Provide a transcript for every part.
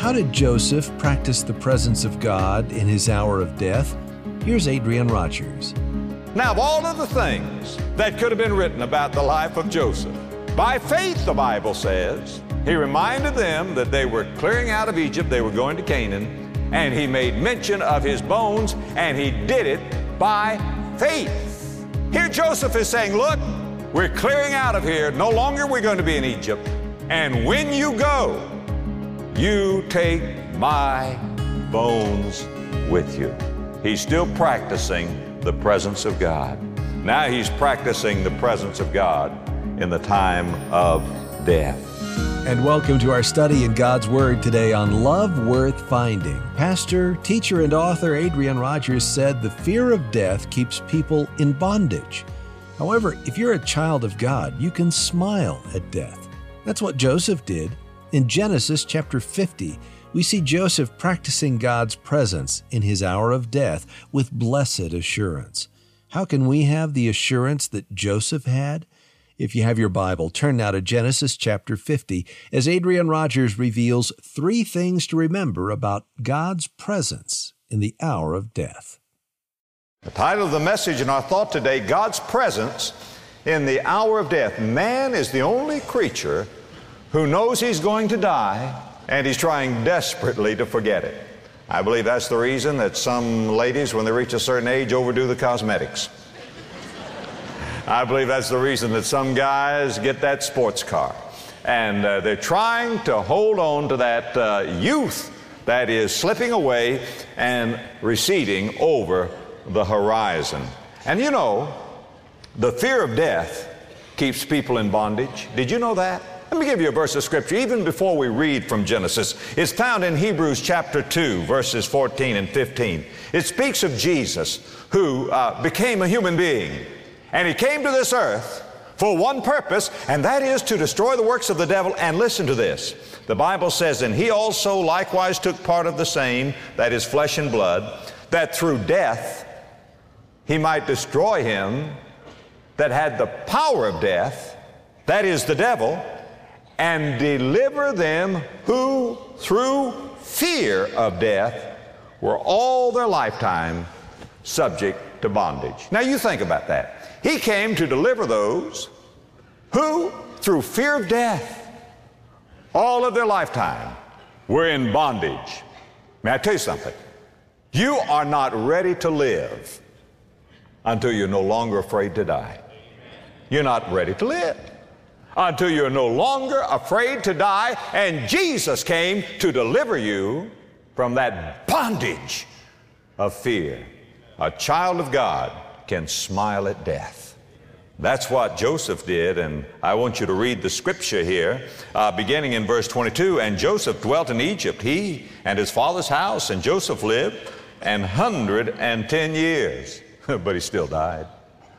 How did Joseph practice the presence of God in his hour of death? Here's Adrian Rogers. Now, of all of the things that could have been written about the life of Joseph, by faith, the Bible says, he reminded them that they were clearing out of Egypt, they were going to Canaan, and he made mention of his bones, and he did it by faith. Here Joseph is saying, look, we're clearing out of here. No longer we're going to be in Egypt. And when you go, you take my bones with you. He's still practicing the presence of God. Now he's practicing the presence of God in the time of death. And welcome to our study in God's Word today on Love Worth Finding. Pastor, teacher, and author Adrian Rogers said the fear of death keeps people in bondage. However, if you're a child of God, you can smile at death. That's what Joseph did. In Genesis chapter 50, we see Joseph practicing God's presence in his hour of death with blessed assurance. How can we have the assurance that Joseph had? If you have your Bible, turn now to Genesis chapter 50 as Adrian Rogers reveals 3 things to remember about God's presence in the hour of death. The title of the message and our thought today, God's presence in the hour of death. Man is the only creature who knows he's going to die, and he's trying desperately to forget it. I believe that's the reason that some ladies, when they reach a certain age, overdo the cosmetics. I believe that's the reason that some guys get that sports car. And they're trying to hold on to that youth that is slipping away and receding over the horizon. And you know, the fear of death keeps people in bondage. Did you know that? Let me give you a verse of Scripture, even before we read from Genesis. It's found in Hebrews chapter 2, verses 14 and 15. It speaks of Jesus, who became a human being. And he came to this earth for one purpose, and that is to destroy the works of the devil. And listen to this. The Bible says, and he also likewise took part of the same, that is flesh and blood, that through death he might destroy him that had the power of death, that is the devil, and deliver them who through fear of death were all their lifetime subject to bondage. Now you think about that. He came to deliver those who through fear of death all of their lifetime were in bondage. May I tell you something? You are not ready to live until you're no longer afraid to die. You're not ready to live until you're no longer afraid to die, and Jesus came to deliver you from that bondage of fear. A child of God can smile at death. That's what Joseph did, and I want you to read the scripture here, beginning in verse 22. And Joseph dwelt in Egypt, he and his father's house, and Joseph lived 110 years. But he still died.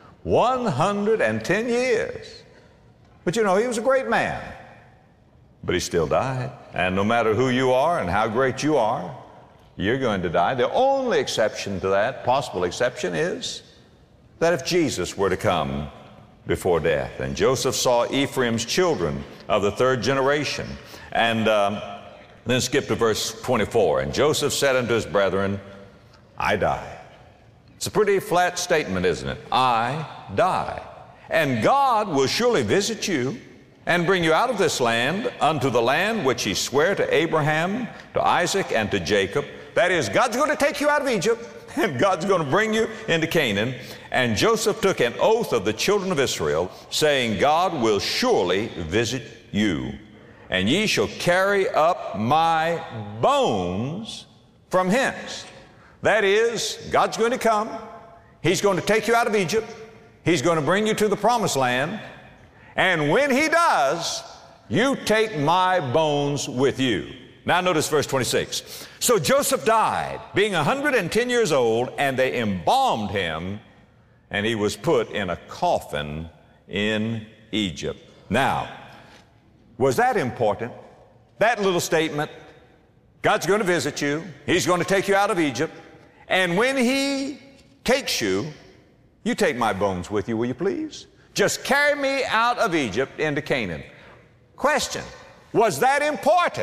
110 years. But you know, he was a great man, but he still died. And no matter who you are and how great you are, you're going to die. The only exception to that, possible exception, is that if Jesus were to come before death. And Joseph saw Ephraim's children of the 3rd generation. And then skip to verse 24. And Joseph said unto his brethren, I die. It's a pretty flat statement, isn't it? I die. And God will surely visit you and bring you out of this land unto the land which he sware to Abraham, to Isaac, and to Jacob. That is, God's going to take you out of Egypt, and God's going to bring you into Canaan. And Joseph took an oath of the children of Israel, saying, God will surely visit you, and ye shall carry up my bones from hence. That is, God's going to come. He's going to take you out of Egypt. He's going to bring you to the promised land. And when he does, you take my bones with you. Now notice verse 26. So Joseph died, being 110 years old, and they embalmed him, and he was put in a coffin in Egypt. Now, was that important? That little statement, God's going to visit you. He's going to take you out of Egypt. And when he takes you, you take my bones with you, will you please? Just carry me out of Egypt into Canaan. Question, was that important?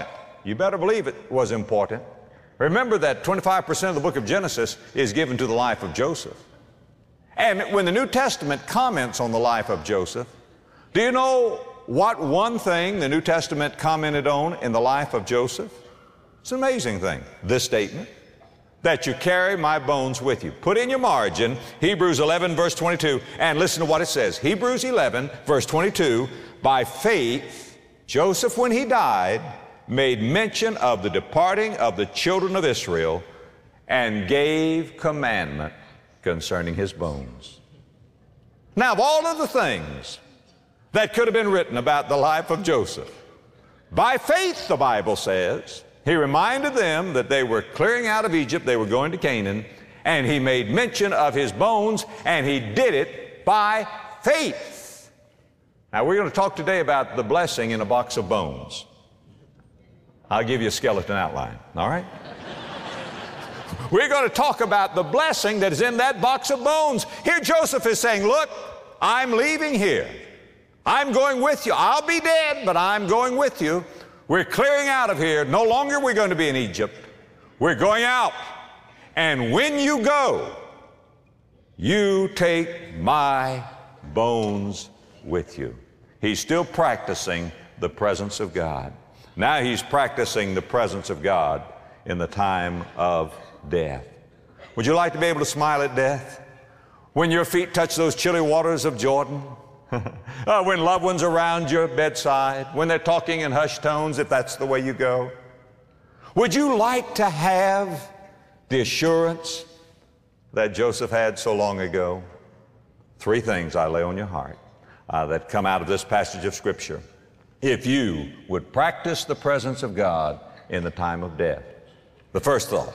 You better believe it was important. Remember that 25% of the book of Genesis is given to the life of Joseph. And when the New Testament comments on the life of Joseph, do you know what one thing the New Testament commented on in the life of Joseph? It's an amazing thing. This statement, that you carry my bones with you. Put in your margin Hebrews 11 verse 22 and listen to what it says. Hebrews 11 verse 22, by faith Joseph, when he died, made mention of the departing of the children of Israel and gave commandment concerning his bones. Now, of all of the things that could have been written about the life of Joseph, by faith, the Bible says, he reminded them that they were clearing out of Egypt, they were going to Canaan, and he made mention of his bones, and he did it by faith. Now, we're going to talk today about the blessing in a box of bones. I'll give you a skeleton outline, all right? We're going to talk about the blessing that is in that box of bones. Here Joseph is saying, look, I'm leaving here. I'm going with you. I'll be dead, but I'm going with you. We're clearing out of here. No longer we're going to be in Egypt. We're going out. And when you go, you take my bones with you. He's still practicing the presence of God. Now he's practicing the presence of God in the time of death. Would you like to be able to smile at death? When your feet touch those chilly waters of Jordan? When loved ones are around your bedside, when they're talking in hushed tones, if that's the way you go. Would you like to have the assurance that Joseph had so long ago? Three things I lay on your heart that come out of this passage of Scripture. If you would practice the presence of God in the time of death. The first thought,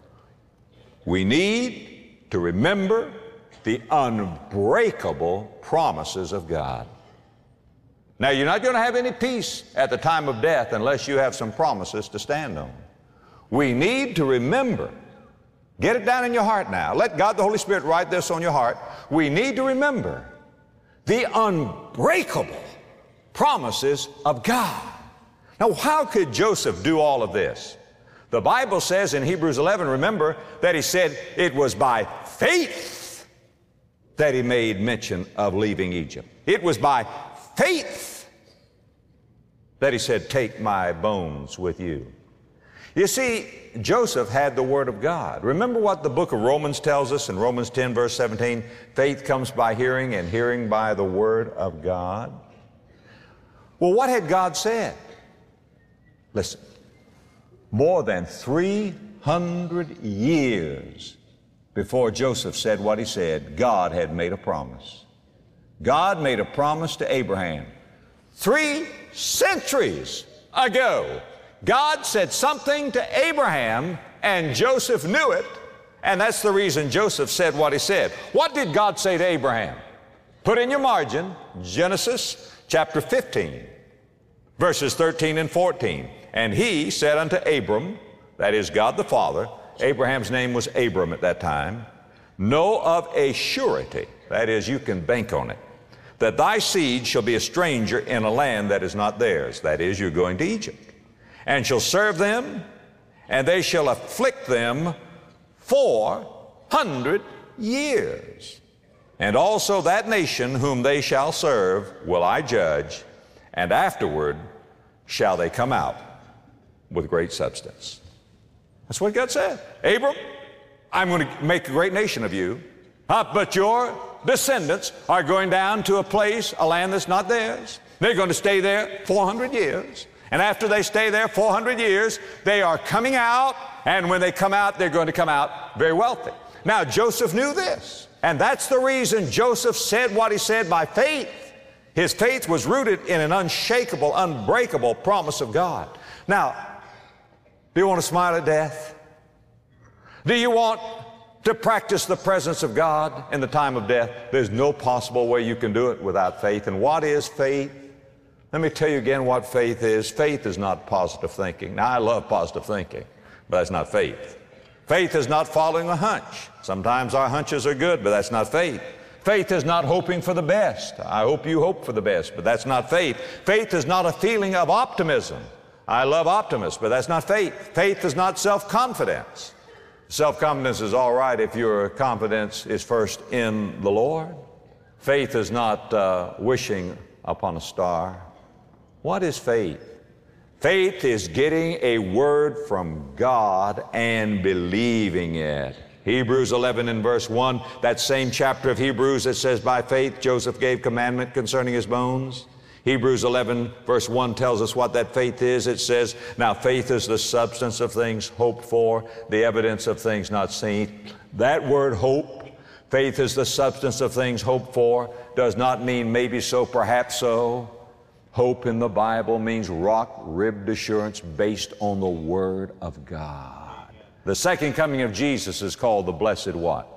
we need to remember the unbreakable promises of God. Now, you're not going to have any peace at the time of death unless you have some promises to stand on. We need to remember, get it down in your heart now. Let God the Holy Spirit write this on your heart. We need to remember the unbreakable promises of God. Now, how could Joseph do all of this? The Bible says in Hebrews 11, remember, that he said it was by faith that he made mention of leaving Egypt. It was by faith that he said, take my bones with you. You see, Joseph had the Word of God. Remember what the book of Romans tells us in Romans 10 verse 17, faith comes by hearing and hearing by the Word of God. Well, what had God said? Listen, more than 300 years before Joseph said what he said, God had made a promise. God made a promise to Abraham. 3 centuries ago, God said something to Abraham, and Joseph knew it, and that's the reason Joseph said what he said. What did God say to Abraham? Put in your margin, Genesis chapter 15, verses 13 and 14. And he said unto Abram, that is God the Father, Abraham's name was Abram at that time, know of a surety, that is, you can bank on it, that thy seed shall be a stranger in a land that is not theirs, that is, you're going to Egypt, and shall serve them, and they shall afflict them 400 years. And also that nation whom they shall serve will I judge, and afterward shall they come out with great substance. That's what God said. Abram, I'm going to make a great nation of you, but your descendants are going down to a place, a land that's not theirs. They're going to stay there 400 years. And after they stay there 400 years, they are coming out, and when they come out, they're going to come out very wealthy. Now, Joseph knew this, and that's the reason Joseph said what he said by faith. His faith was rooted in an unshakable, unbreakable promise of God. Now, do you want to smile at death? Do you want to practice the presence of God in the time of death? There's no possible way you can do it without faith. And what is faith? Let me tell you again what faith is. Faith is not positive thinking. Now, I love positive thinking, but that's not faith. Faith is not following a hunch. Sometimes our hunches are good, but that's not faith. Faith is not hoping for the best. I hope you hope for the best, but that's not faith. Faith is not a feeling of optimism. I love optimists, but that's not faith. Faith is not self-confidence. Self-confidence is all right if your confidence is first in the Lord. Faith is not wishing upon a star. What is faith? Faith is getting a word from God and believing it. Hebrews 11 and verse 1, that same chapter of Hebrews that says, by faith Joseph gave commandment concerning his bones. Hebrews 11 verse 1 tells us what that faith is. It says, now faith is the substance of things hoped for, the evidence of things not seen. That word hope, faith is the substance of things hoped for, does not mean maybe so, perhaps so. Hope in the Bible means rock-ribbed assurance based on the Word of God. The second coming of Jesus is called the blessed what?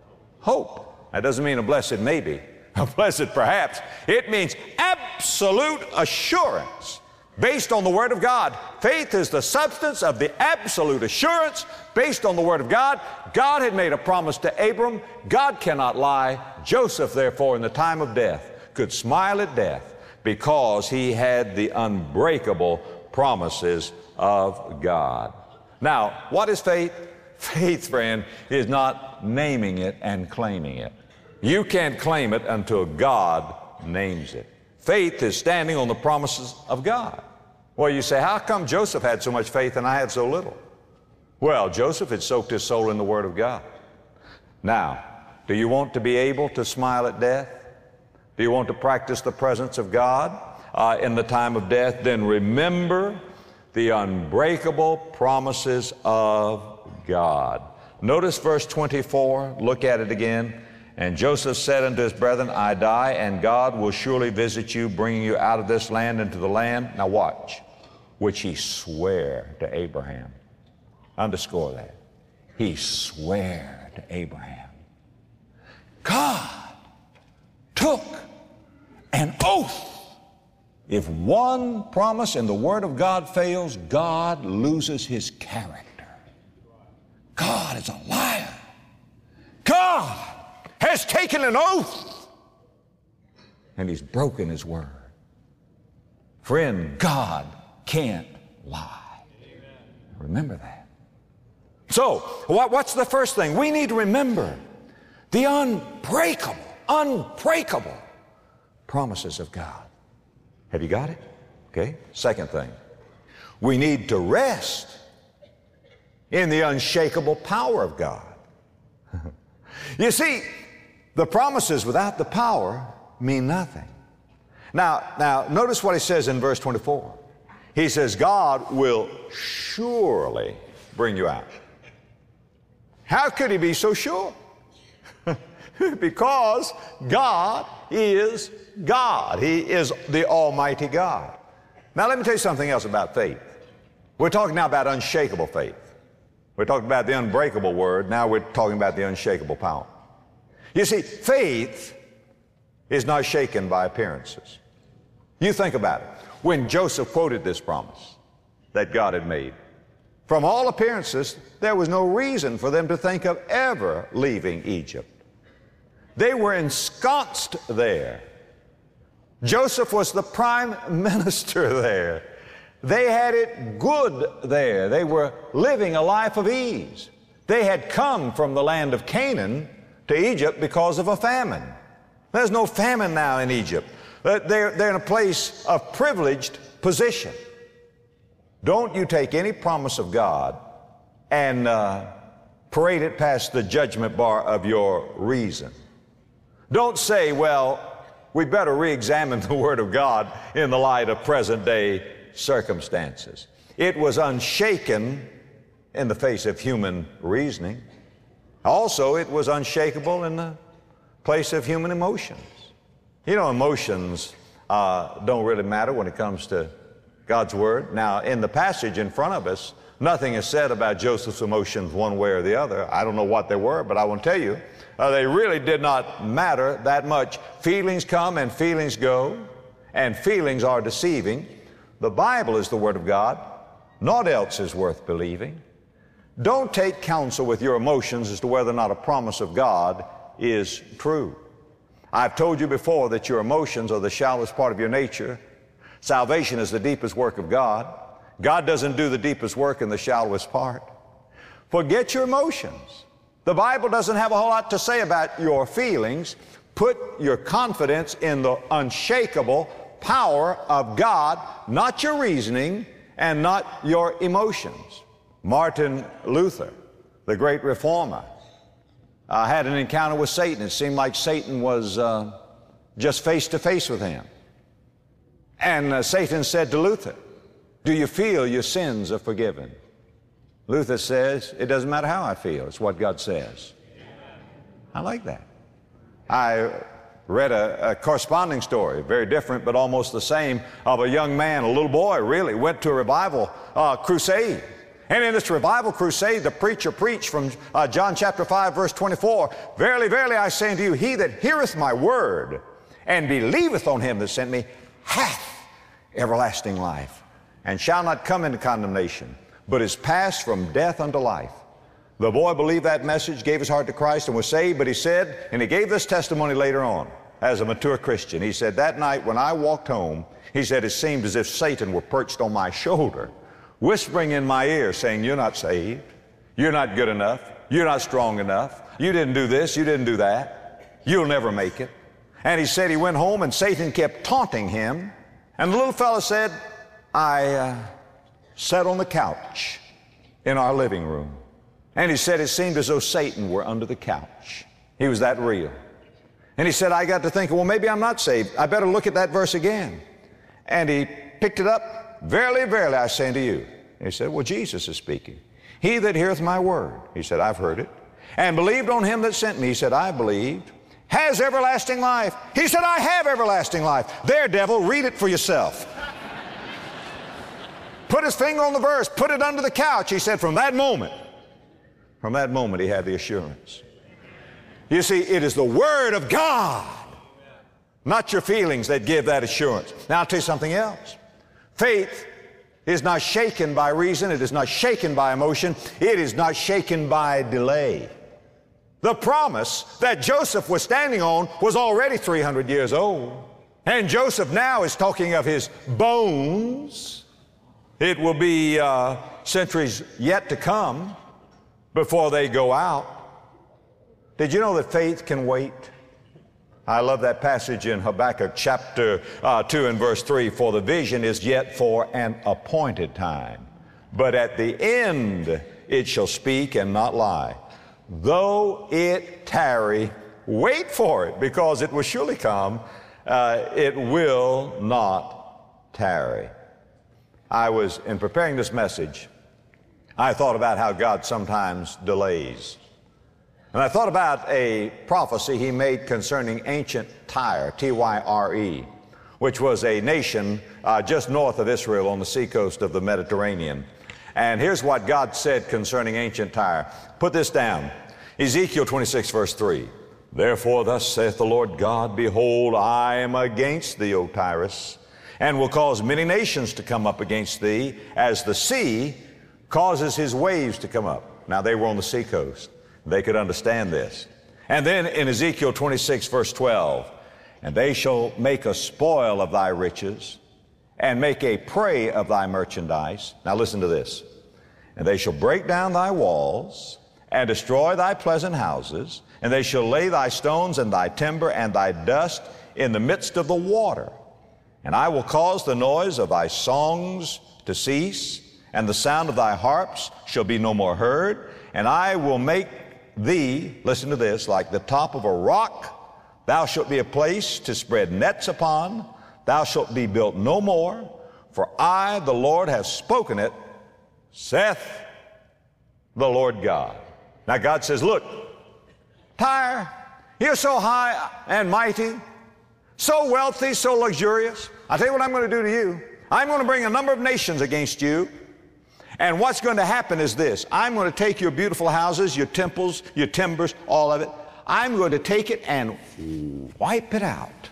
Hope. That doesn't mean a blessed maybe, a blessed perhaps. It means absolute assurance based on the Word of God. Faith is the substance of the absolute assurance based on the Word of God. God had made a promise to Abram. God cannot lie. Joseph, therefore, in the time of death, could smile at death because he had the unbreakable promises of God. Now, what is faith? Faith, friend, is not naming it and claiming it. You can't claim it until God names it. Faith is standing on the promises of God. Well, you say, how come Joseph had so much faith and I had so little? Well, Joseph had soaked his soul in the Word of God. Now, do you want to be able to smile at death? Do you want to practice the presence of God in the time of death? Then remember the unbreakable promises of God. Notice verse 24. Look at it again. And Joseph said unto his brethren, I die, and God will surely visit you, bringing you out of this land into the land. Now watch. Which he sware to Abraham. Underscore that. He sware to Abraham. God took an oath. If one promise in the Word of God fails, God loses his character. God is a liar. God has taken an oath and he's broken his word. Friend, God can't lie. Remember that. So, what's the first thing? We need to remember the unbreakable promises of God. Have you got it? Okay. Second thing, we need to rest in the unshakable power of God. You see, the promises without the power mean nothing. Now, notice what he says in verse 24. He says, God will surely bring you out. How could he be so sure? Because God is God. He is the Almighty God. Now, let me tell you something else about faith. We're talking now about unshakable faith. We're talking about the unbreakable word. Now we're talking about the unshakable power. You see, faith is not shaken by appearances. You think about it. When Joseph quoted this promise that God had made, from all appearances, there was no reason for them to think of ever leaving Egypt. They were ensconced there. Joseph was the prime minister there. They had it good there. They were living a life of ease. They had come from the land of Canaan to Egypt because of a famine. There's no famine now in Egypt. They're in a place of privileged position. Don't you take any promise of God and parade it past the judgment bar of your reason. Don't say, well, we better re-examine the Word of God in the light of present-day circumstances. It was unshaken in the face of human reasoning. Also, it was unshakable in the place of human emotions. You know, emotions don't really matter when it comes to God's Word. Now, in the passage in front of us, nothing is said about Joseph's emotions one way or the other. I don't know what they were, but I will tell you, they really did not matter that much. Feelings come and feelings go, and feelings are deceiving. The Bible is the Word of God. Naught else is worth believing. Don't take counsel with your emotions as to whether or not a promise of God is true. I've told you before that your emotions are the shallowest part of your nature. Salvation is the deepest work of God. God doesn't do the deepest work in the shallowest part. Forget your emotions. The Bible doesn't have a whole lot to say about your feelings. Put your confidence in the unshakable power of God, not your reasoning and not your emotions. Martin Luther, the great reformer, had an encounter with Satan. It seemed like Satan was just face to face with him. And Satan said to Luther, "Do you feel your sins are forgiven?" Luther says, "It doesn't matter how I feel. It's what God says." I like that. I read a corresponding story, very different but almost the same, of a young man, a little boy really, went to a revival crusade. And in this revival crusade, the preacher preached from John chapter 5, verse 24, "Verily, verily, I say unto you, he that heareth my word and believeth on him that sent me hath everlasting life, and shall not come into condemnation, but is passed from death unto life." The boy believed that message, gave his heart to Christ, and was saved, but he said, and he gave this testimony later on as a mature Christian, he said, "That night when I walked home," he said, "it seemed as if Satan were perched on my shoulder, whispering in my ear, saying, 'You're not saved. You're not good enough. You're not strong enough. You didn't do this. You didn't do that. You'll never make it.'" And he said he went home and Satan kept taunting him. And the little fellow said, "I sat on the couch in our living room." And he said it seemed as though Satan were under the couch. He was that real. And he said, I got to thinking, well, maybe I'm not saved. I better look at that verse again. And he picked it up. "Verily, verily, I say unto you." And he said, well, Jesus is speaking. "He that heareth my word," he said, "I've heard it, and believed on him that sent me," he said, "I believed, has everlasting life." He said, "I have everlasting life." There, devil, read it for yourself. Put his finger on the verse, put it under the couch. He said, from that moment he had the assurance. You see, it is the Word of God, not your feelings, that give that assurance. Now, I'll tell you something else. Faith is not shaken by reason. It is not shaken by emotion. It is not shaken by delay. The promise that Joseph was standing on was already 300 years old. And Joseph now is talking of his bones. It will be centuries yet to come before they go out. Did you know that faith can wait? I love that passage in Habakkuk chapter 2 and verse 3. "For the vision is yet for an appointed time, but at the end it shall speak and not lie. Though it tarry, wait for it, because it will surely come. It will not tarry." I was, in preparing this message, I thought about how God sometimes delays. And I thought about a prophecy he made concerning ancient Tyre, Tyre, which was a nation just north of Israel on the seacoast of the Mediterranean. And here's what God said concerning ancient Tyre. Put this down. Ezekiel 26, verse 3. "Therefore thus saith the Lord God, Behold, I am against thee, O Tyrus, and will cause many nations to come up against thee, as the sea causes his waves to come up." Now, they were on the seacoast. They could understand this. And then in Ezekiel 26, verse 12, "And they shall make a spoil of thy riches, and make a prey of thy merchandise." Now listen to this. "And they shall break down thy walls, and destroy thy pleasant houses, and they shall lay thy stones and thy timber and thy dust in the midst of the water. And I will cause the noise of thy songs to cease, and the sound of thy harps shall be no more heard. And I will make thee," listen to this, "like the top of a rock. Thou shalt be a place to spread nets upon. Thou shalt be built no more. For I, the Lord, have spoken it, saith the Lord God." Now God says, look, Tyre, you're so high and mighty, so wealthy, so luxurious. I'll tell you what I'm going to do to you. I'm going to bring a number of nations against you. And what's going to happen is this. I'm going to take your beautiful houses, your temples, your timbers, all of it. I'm going to take it and wipe it out.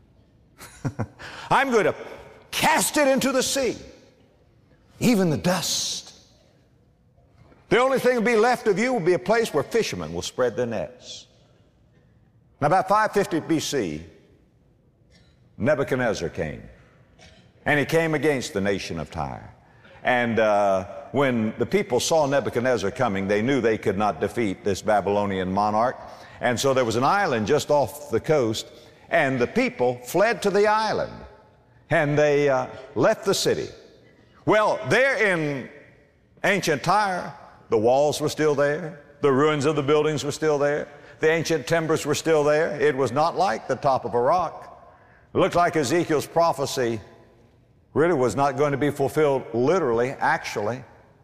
I'm going to cast it into the sea, even the dust. The only thing that will be left of you will be a place where fishermen will spread their nets. Now, about 550 BC, Nebuchadnezzar came, and he came against the nation of Tyre. And when the people saw Nebuchadnezzar coming, they knew they could not defeat this Babylonian monarch. And so there was an island just off the coast, and the people fled to the island, and they left the city. Well, there in ancient Tyre, the walls were still there. The ruins of the buildings were still there. The ancient timbers were still there. It was not like the top of a rock. It looked like Ezekiel's prophecy really was not going to be fulfilled literally, actually.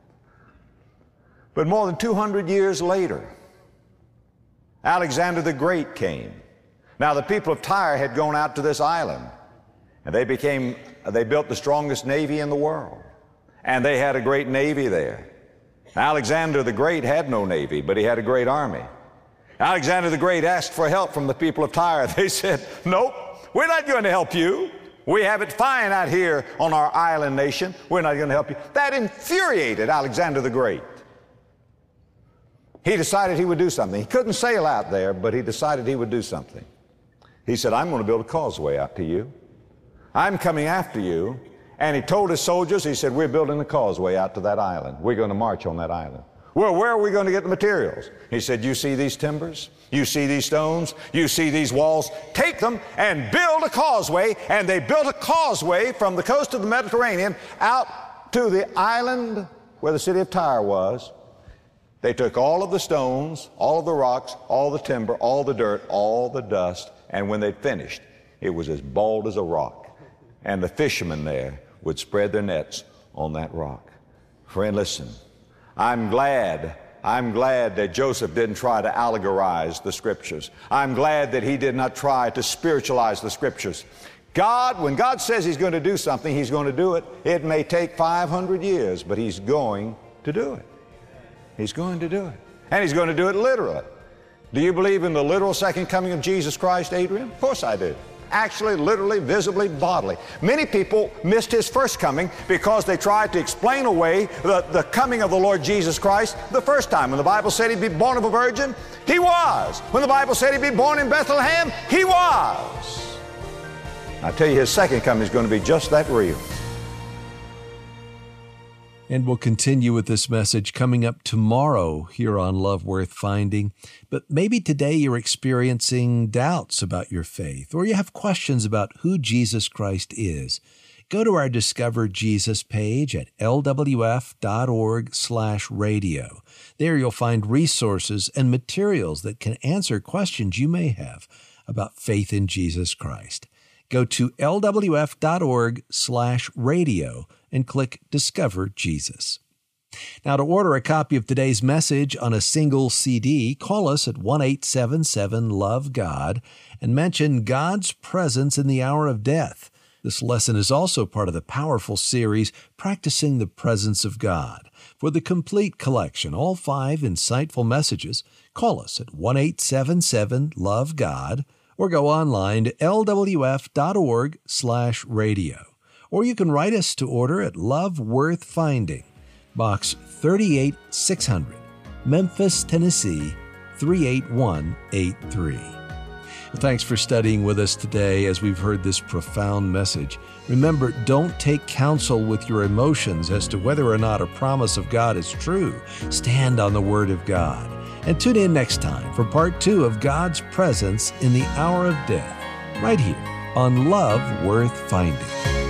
But more than 200 years later, Alexander the Great came. Now the people of Tyre had gone out to this island, and they built the strongest navy in the world. And they had a great navy there. Alexander the Great had no navy, but he had a great army. Alexander the Great asked for help from the people of Tyre. They said, nope, we're not going to help you. We have it fine out here on our island nation. We're not going to help you. That infuriated Alexander the Great. He decided he would do something. He couldn't sail out there, but he decided he would do something. He said, I'm going to build a causeway out to you. I'm coming after you. And he told his soldiers, he said, we're building a causeway out to that island. We're going to march on that island. Well, where are we going to get the materials? He said, you see these timbers? You see these stones? You see these walls? Take them and build a causeway. And they built a causeway from the coast of the Mediterranean out to the island where the city of Tyre was. They took all of the stones, all of the rocks, all the timber, all the dirt, all the dust, and when they'd finished, it was as bald as a rock. And the fishermen there would spread their nets on that rock. Friend, listen, I'm glad that Joseph didn't try to allegorize the Scriptures. I'm glad that he did not try to spiritualize the Scriptures. When God says He's going to do something, He's going to do it. It may take 500 years, but He's going to do it. He's going to do it. And He's going to do it literally. Do you believe in the literal second coming of Jesus Christ, Adrian? Of course I do. Actually, literally, visibly, bodily. Many people missed His first coming because they tried to explain away the coming of the Lord Jesus Christ the first time. When the Bible said He'd be born of a virgin, He was. When the Bible said He'd be born in Bethlehem, He was. I tell you, His second coming is going to be just that real. And we'll continue with this message coming up tomorrow here on Love Worth Finding. But maybe today you're experiencing doubts about your faith, or you have questions about who Jesus Christ is. Go to our Discover Jesus page at lwf.org/radio. There you'll find resources and materials that can answer questions you may have about faith in Jesus Christ. Go to lwf.org/radio and click Discover Jesus. Now, to order a copy of today's message on a single CD, call us at 1-877-LOVE-GOD and mention God's presence in the hour of death. This lesson is also part of the powerful series, Practicing the Presence of God. For the complete collection, all 5 insightful messages, call us at 1-877-LOVE-GOD or go online to lwf.org/radio. Or you can write us to order at Love Worth Finding, Box 38600, Memphis, Tennessee 38183. Well, thanks for studying with us today as we've heard this profound message. Remember, don't take counsel with your emotions as to whether or not a promise of God is true. Stand on the Word of God. And tune in next time for part 2 of God's Presence in the Hour of Death, right here on Love Worth Finding.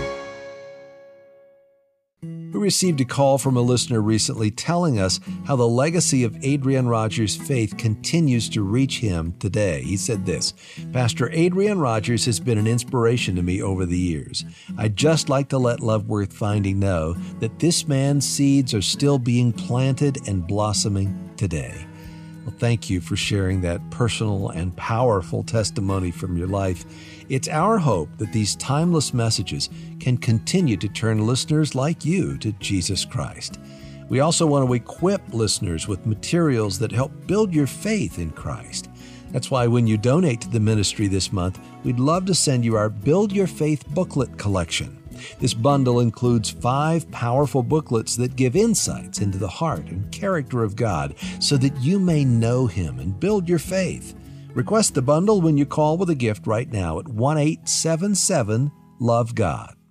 We received a call from a listener recently telling us how the legacy of Adrian Rogers' faith continues to reach him today. He said this, Pastor Adrian Rogers has been an inspiration to me over the years. I'd just like to let Love Worth Finding know that this man's seeds are still being planted and blossoming today. Well, thank you for sharing that personal and powerful testimony from your life. It's our hope that these timeless messages can continue to turn listeners like you to Jesus Christ. We also want to equip listeners with materials that help build your faith in Christ. That's why when you donate to the ministry this month, we'd love to send you our Build Your Faith booklet collection. This bundle includes 5 powerful booklets that give insights into the heart and character of God so that you may know Him and build your faith. Request the bundle when you call with a gift right now at 1-877-LOVE-GOD.